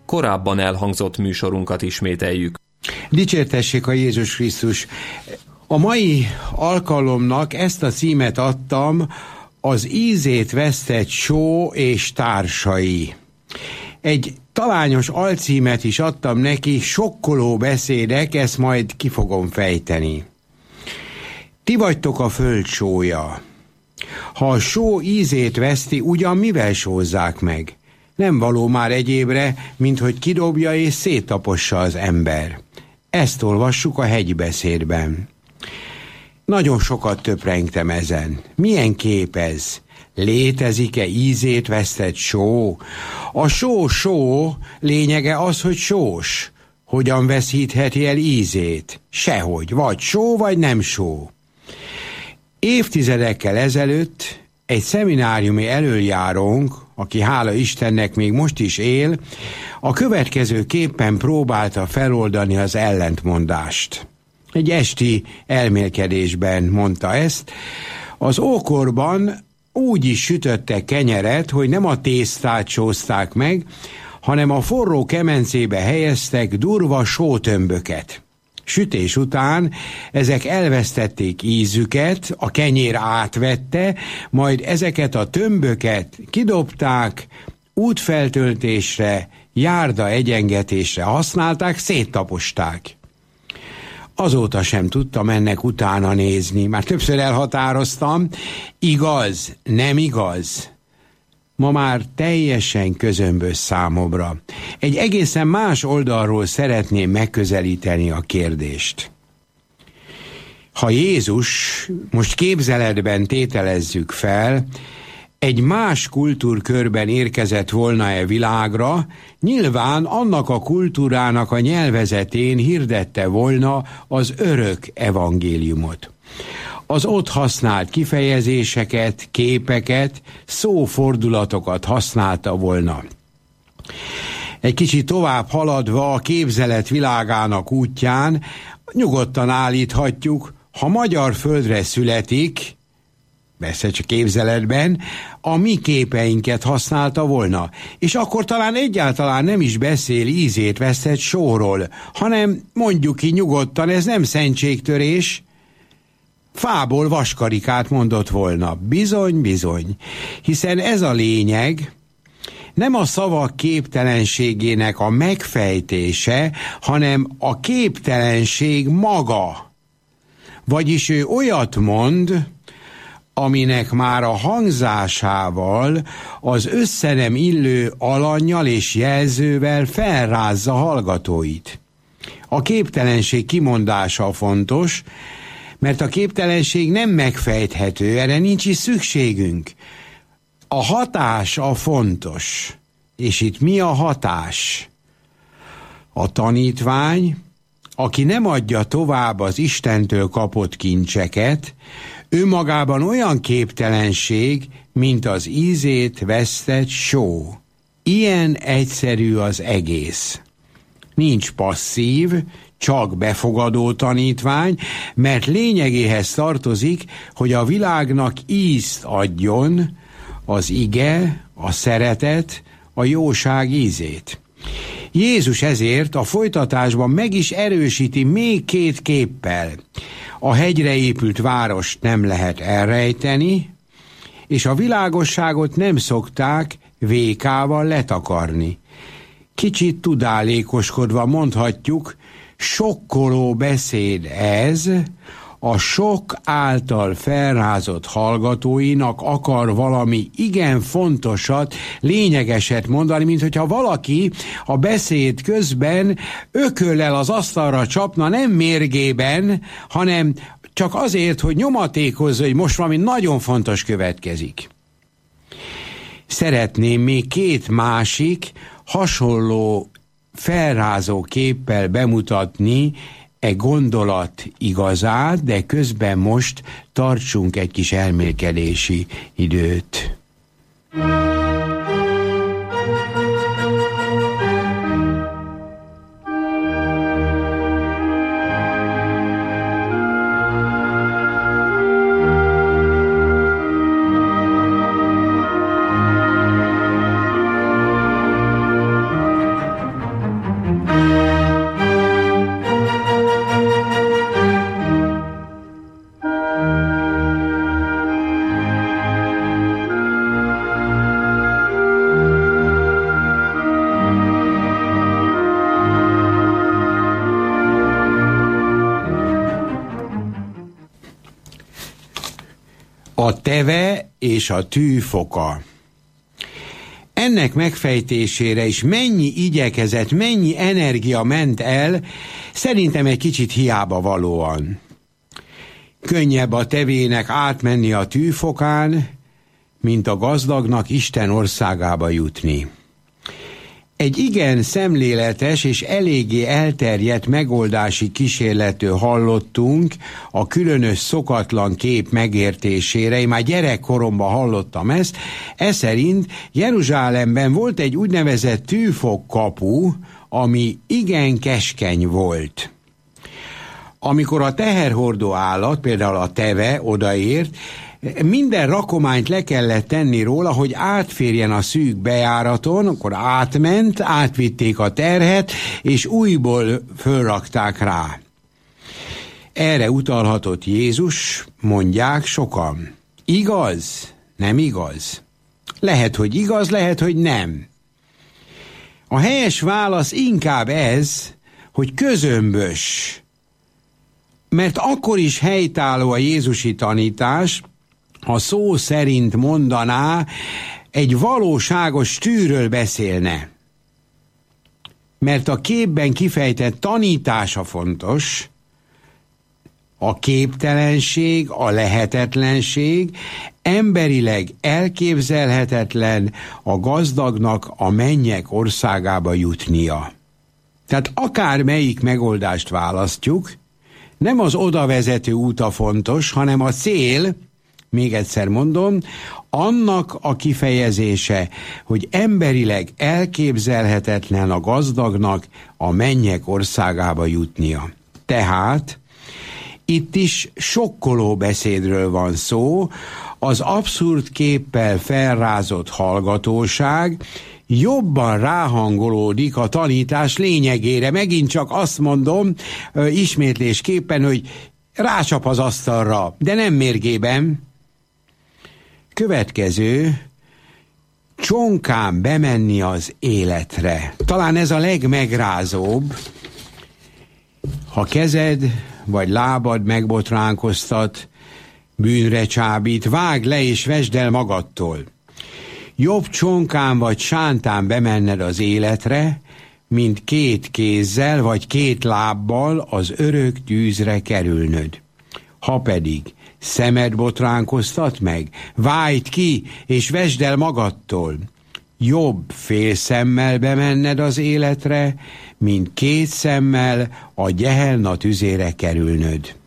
korábban elhangzott műsorunkat ismételjük. Dicsértessék a Jézus Krisztus! A mai alkalomnak ezt a címet adtam: az ízét vesztett só és társai. Egy talányos alcímet is adtam neki: sokkoló beszédek, ezt majd ki fogom fejteni. Ti vagytok a föld sója. Ha a só ízét veszti, ugyan mivel sózzák meg? Nem való már egyébre, mint hogy kidobja és széttapossa az ember. Ezt olvassuk a hegybeszédben. Nagyon sokat töprengtem ezen. Milyen kép ez? Létezik-e ízét vesztett só? A só lényege az, hogy sós. Hogyan veszítheti el ízét? Sehogy. Vagy só, vagy nem só. Évtizedekkel ezelőtt egy szemináriumi elöljárónk, aki hála Istennek még most is él, a következőképpen próbálta feloldani az ellentmondást. Egy esti elmélkedésben mondta ezt: az ókorban úgy is sütöttek kenyeret, hogy nem a tésztát sózták meg, hanem a forró kemencébe helyeztek durva sótömböket. Sütés után ezek elvesztették ízüket, a kenyér átvette, majd ezeket a tömböket kidobták, útfeltöltésre, járda egyengetésre használták, széttaposták. Azóta sem tudtam ennek utána nézni. Már többször elhatároztam, igaz, nem igaz. Ma már teljesen közömbös számomra. Egy egészen más oldalról szeretném megközelíteni a kérdést. Ha Jézus, most képzeletben tételezzük fel, egy más kultúrkörben érkezett volna-e világra, nyilván annak a kultúrának a nyelvezetén hirdette volna az örök evangéliumot. Az ott használt kifejezéseket, képeket, szófordulatokat használta volna. Egy kicsit tovább haladva a képzelet világának útján nyugodtan állíthatjuk, ha magyar földre születik, persze csak képzeletben, a mi képeinket használta volna, és akkor talán egyáltalán nem is beszél ízét vesztett sóról, hanem mondjuk ki nyugodtan, ez nem szentségtörés, fából vaskarikát mondott volna. Bizony, bizony, hiszen ez a lényeg, nem a szavak képtelenségének a megfejtése, hanem a képtelenség maga. Vagyis ő olyat mond, aminek már a hangzásával, az össze nem illő alannyal és jelzővel felrázza hallgatóit. A képtelenség kimondása fontos, mert a képtelenség nem megfejthető, erre nincs is szükségünk. A hatás a fontos. És itt mi a hatás? A tanítvány, aki nem adja tovább az Istentől kapott kincseket, ő magában olyan képtelenség, mint az ízét vesztett só. Ilyen egyszerű az egész. Nincs passzív, csak befogadó tanítvány, mert lényegéhez tartozik, hogy a világnak ízt adjon, az ige, a szeretet, a jóság ízét. Jézus ezért a folytatásban meg is erősíti még két képpel. A hegyre épült várost nem lehet elrejteni, és a világosságot nem szokták vékával letakarni. Kicsit tudálékoskodva mondhatjuk, sokkoló beszéd ez, a sok által felrázott hallgatóinak akar valami igen fontosat, lényegeset mondani, mint hogyha valaki a beszéd közben ököllel az asztalra csapna, nem mérgében, hanem csak azért, hogy nyomatékozza, hogy most valami nagyon fontos következik. Szeretném még két másik, hasonló felrázó képpel bemutatni gondolat igazát, de közben most tartsunk egy kis elmélkedési időt. A teve és a tűfoka. Ennek megfejtésére is mennyi igyekezet, mennyi energia ment el, szerintem egy kicsit hiába valóan. Könnyebb a tevének átmenni a tűfokán, mint a gazdagnak Isten országába jutni. Egy igen szemléletes és eléggé elterjedt megoldási kísérletről hallottunk a különös szokatlan kép megértésére. Én már gyerekkoromban hallottam ezt. Ez szerint Jeruzsálemben volt egy úgynevezett tűfokkapu, ami igen keskeny volt. Amikor a teherhordó állat, például a teve odaért, minden rakományt le kellett tenni róla, hogy átférjen a szűk bejáraton, akkor átment, átvitték a terhet, és újból fölrakták rá. Erre utalhatott Jézus, mondják sokan. Igaz? Nem igaz? Lehet, hogy igaz, lehet, hogy nem. A helyes válasz inkább ez, hogy közömbös. Mert akkor is helytálló a jézusi tanítás, ha szó szerint mondaná, egy valóságos tűről beszélne. Mert a képben kifejtett tanítása fontos, a képtelenség, a lehetetlenség, emberileg elképzelhetetlen a gazdagnak a mennyek országába jutnia. Tehát akármelyik megoldást választjuk, nem az odavezető út a fontos, hanem a cél, még egyszer mondom, annak a kifejezése, hogy emberileg elképzelhetetlen a gazdagnak a mennyek országába jutnia. Tehát itt is sokkoló beszédről van szó, az abszurd képpel felrázott hallgatóság jobban ráhangolódik a tanítás lényegére. Megint csak azt mondom ismétlésképpen, hogy rácsap az asztalra, de nem mérgében. Következő, csonkán bemenni az életre. Talán ez a legmegrázóbb. Ha kezed vagy lábad megbotránkoztat, bűnre csábít, vágd le és vesd el magadtól. Jobb csonkán vagy sántán bemenned az életre, mint két kézzel vagy két lábbal az örök tűzre kerülnöd. Ha pedig szemed botránkoztat meg, vájd ki és vesd el magadtól. Jobb fél szemmel bemenned az életre, mint két szemmel a Gehenna tüzére kerülnöd.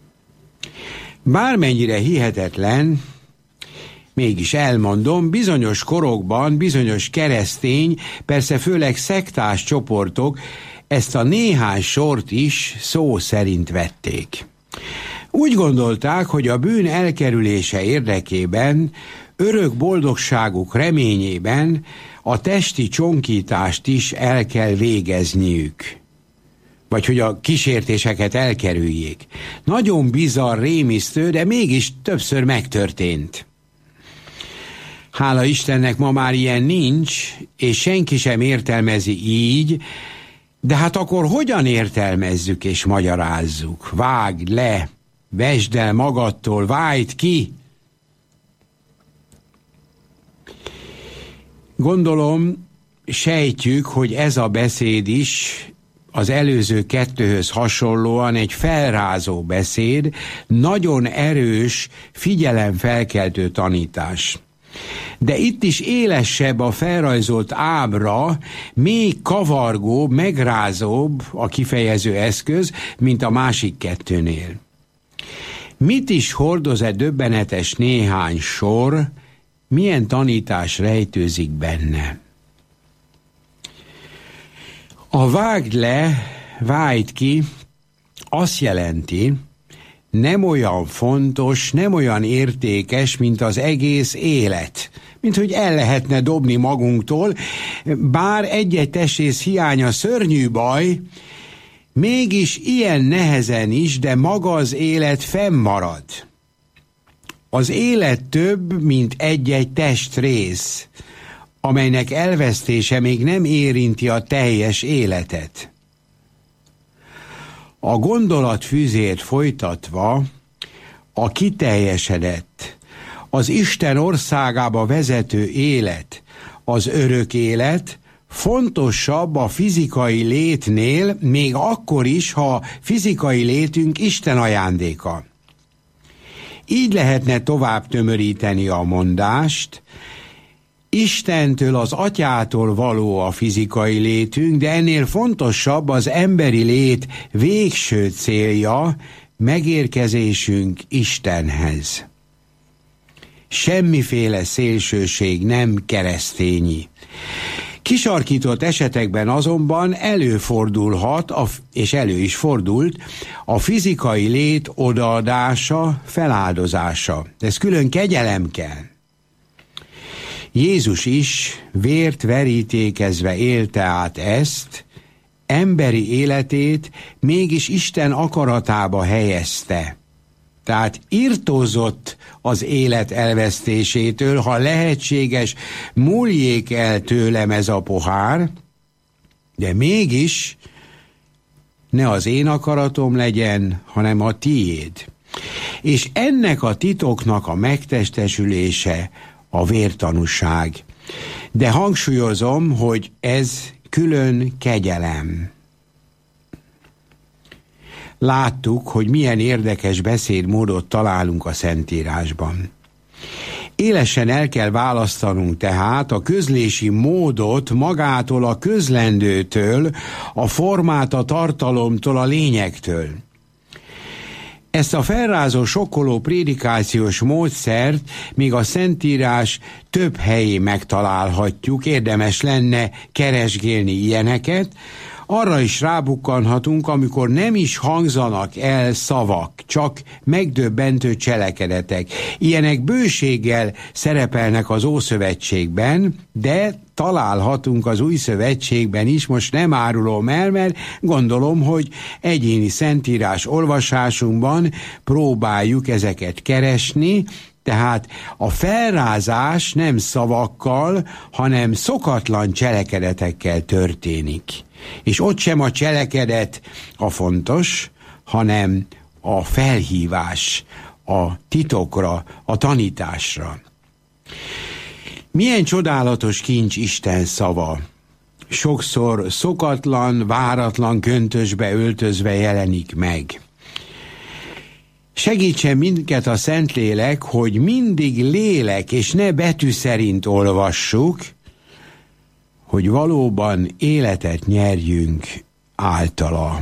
Bármennyire hihetetlen, mégis elmondom, bizonyos korokban, bizonyos keresztény, persze főleg szektás csoportok ezt a néhány sort is szó szerint vették. Úgy gondolták, hogy a bűn elkerülése érdekében, örök boldogságuk reményében a testi csonkítást is el kell végezniük. Vagy hogy a kísértéseket elkerüljék. Nagyon bizarr, rémisztő, de mégis többször megtörtént. Hála Istennek ma már ilyen nincs, és senki sem értelmezi így, de hát akkor hogyan értelmezzük és magyarázzuk? Vágd le, vesd el magadtól, vájd ki! Gondolom, sejtjük, hogy ez a beszéd is az előző kettőhöz hasonlóan egy felrázó beszéd, nagyon erős, figyelemfelkeltő tanítás. De itt is élesebb a felrajzolt ábra, még kavargóbb, megrázóbb a kifejező eszköz, mint a másik kettőnél. Mit is hordoz e döbbenetes néhány sor, milyen tanítás rejtőzik benne? A vágd le, vájd ki azt jelenti, nem olyan fontos, nem olyan értékes, mint az egész élet. Mint hogy el lehetne dobni magunktól, bár egy-egy testrész hiánya szörnyű baj, mégis ilyen nehezen is, de maga az élet fennmarad. Az élet több, mint egy-egy testrész, amelynek elvesztése még nem érinti a teljes életet. A gondolatfűzért folytatva, a kiteljesedett, az Isten országába vezető élet, az örök élet fontosabb a fizikai létnél, még akkor is, ha fizikai létünk Isten ajándéka. Így lehetne tovább tömöríteni a mondást: Istentől, az Atyától való a fizikai létünk, de ennél fontosabb az emberi lét végső célja, megérkezésünk Istenhez. Semmiféle szélsőség nem keresztényi. Kisarkított esetekben azonban előfordulhat, és elő is fordult, a fizikai lét odaadása, feláldozása. Ez külön kegyelem kell. Jézus is vért verítékezve élte át ezt, emberi életét mégis Isten akaratába helyezte. Tehát irtózott az élet elvesztésétől, ha lehetséges, múljék el tőlem ez a pohár, de mégis ne az én akaratom legyen, hanem a tiéd. És ennek a titoknak a megtestesülése a vértanúság. De hangsúlyozom, hogy ez külön kegyelem. Láttuk, hogy milyen érdekes beszédmódot találunk a Szentírásban. Élesen el kell választanunk tehát a közlési módot magától a közlendőtől, a formát a tartalomtól, a lényegtől. Ezt a felrázó, sokkoló prédikációs módszert még a Szentírás több helyén megtalálhatjuk, érdemes lenne keresgélni ilyeneket. Arra is rábukkanhatunk, amikor nem is hangzanak el szavak, csak megdöbbentő cselekedetek. Ilyenek bőséggel szerepelnek az Ószövetségben, de találhatunk az Új Szövetségben is, most nem árulom el, mert gondolom, hogy egyéni szentírás olvasásunkban próbáljuk ezeket keresni. Tehát a felrázás nem szavakkal, hanem szokatlan cselekedetekkel történik. És ott sem a cselekedet a fontos, hanem a felhívás a titokra, a tanításra. Milyen csodálatos kincs Isten szava! Sokszor szokatlan, váratlan köntösbe öltözve jelenik meg. Segítsen minket a Szentlélek, hogy mindig lélek és ne betű szerint olvassuk, hogy valóban életet nyerjünk általa.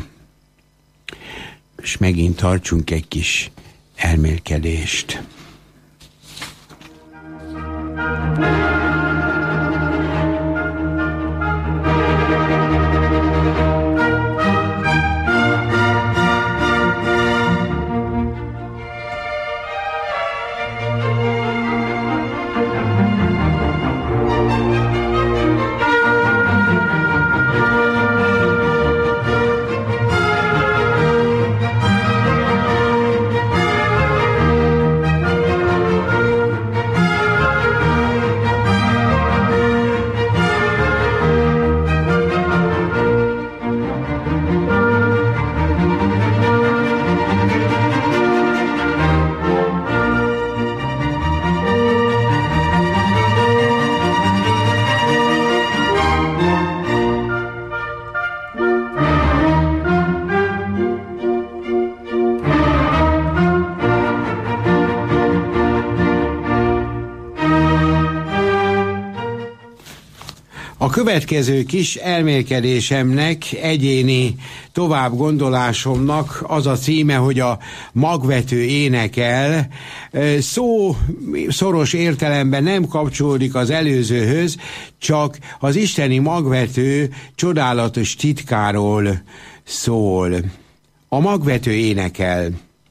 És megint tartsunk egy kis elmélkedést. A következő kis elmélkedésemnek, egyéni továbbgondolásomnak az a címe, hogy a magvető énekel. Szó szoros értelemben nem kapcsolódik az előzőhöz, csak az isteni magvető csodálatos titkáról szól. A magvető énekel.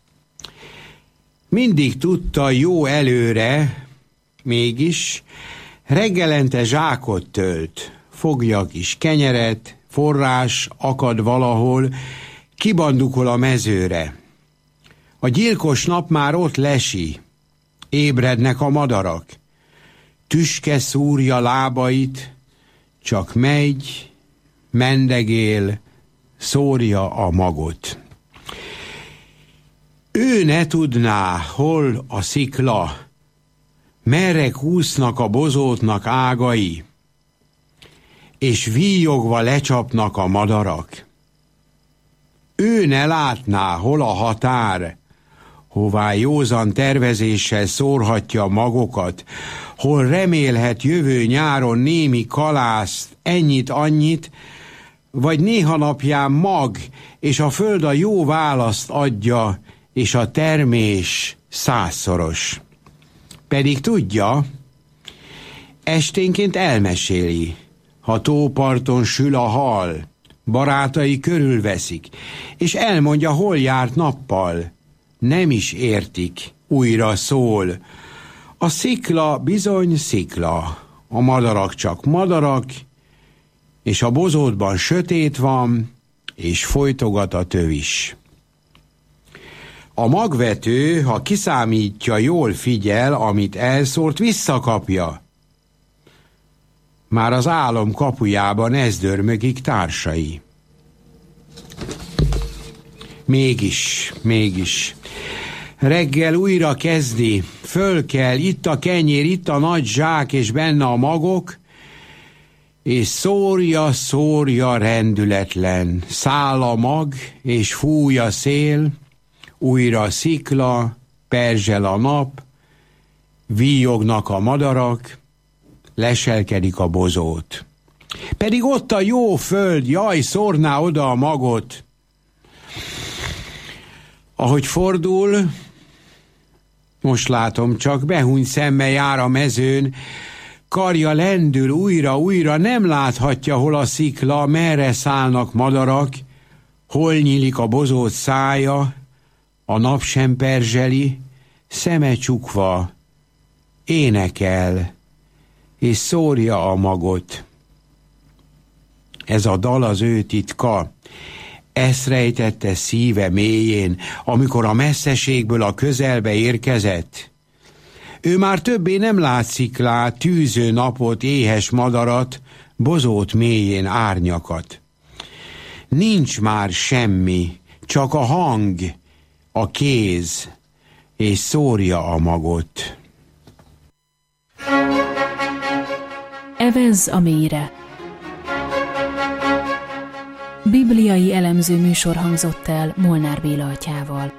Mindig tudta jó előre, mégis reggelente zsákot tölt, fogja a kis kenyeret, forrás akad valahol, kibandukol a mezőre. A gyilkos nap már ott lesi, ébrednek a madarak. Tüske szúrja lábait, csak megy, mendegél, szórja a magot. Ő ne tudná, hol a szikla, Merre kúsznak a bozótnak ágai, és víjogva lecsapnak a madarak? Ő ne látná, hol a határ, hová józan tervezéssel szórhatja magokat, hol remélhet jövő nyáron némi kalászt, ennyit-annyit, vagy néha napján mag, és a föld a jó választ adja, és a termés 100-szoros. Pedig tudja, esténként elmeséli, ha tóparton sül a hal, barátai körülveszik, és elmondja, hol járt nappal. Nem is értik, újra szól. A szikla bizony szikla, a madarak csak madarak, és a bozótban sötét van, és folytogat a tövis. A magvető, ha kiszámítja, jól figyel, amit elszórt, visszakapja. Már az álom kapujában ez dörmögik társai. Mégis. Reggel újra kezdi, föl kell, itt a kenyér, itt a nagy zsák, és benne a magok, és szórja rendületlen. Száll a mag, és fúj a szél, újra szikla, perzsel a nap, víjognak a madarak, leselkedik a bozót. Pedig ott a jó föld, jaj, szórná oda a magot. Ahogy fordul, most látom, csak behúny szemmel jár a mezőn, karja lendül újra, nem láthatja, hol a szikla, merre szállnak madarak, hol nyílik a bozót szája, a nap sem perzseli, szeme csukva, énekel, és szórja a magot. Ez a dal az ő titka, ezt rejtette szíve mélyén, amikor a messzeségből a közelbe érkezett. Ő már többé nem lát sziklát, tűző napot, éhes madarat, bozót mélyén árnyakat. Nincs már semmi, csak a hang, a kéz, és szórja a magot. Evezz a mélyre. Bibliai elemző műsor hangzott el Molnár Béla atyával.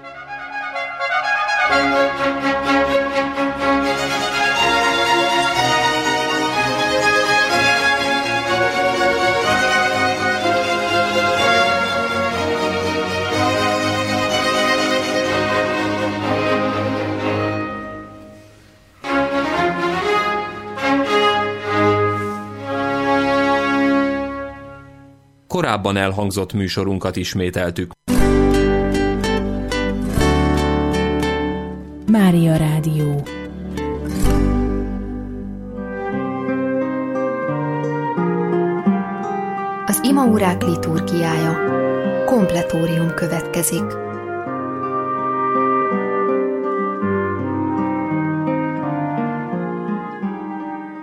Korábban elhangzott műsorunkat ismételtük. Mária Rádió. Az imaórák liturgiája. Kompletórium következik.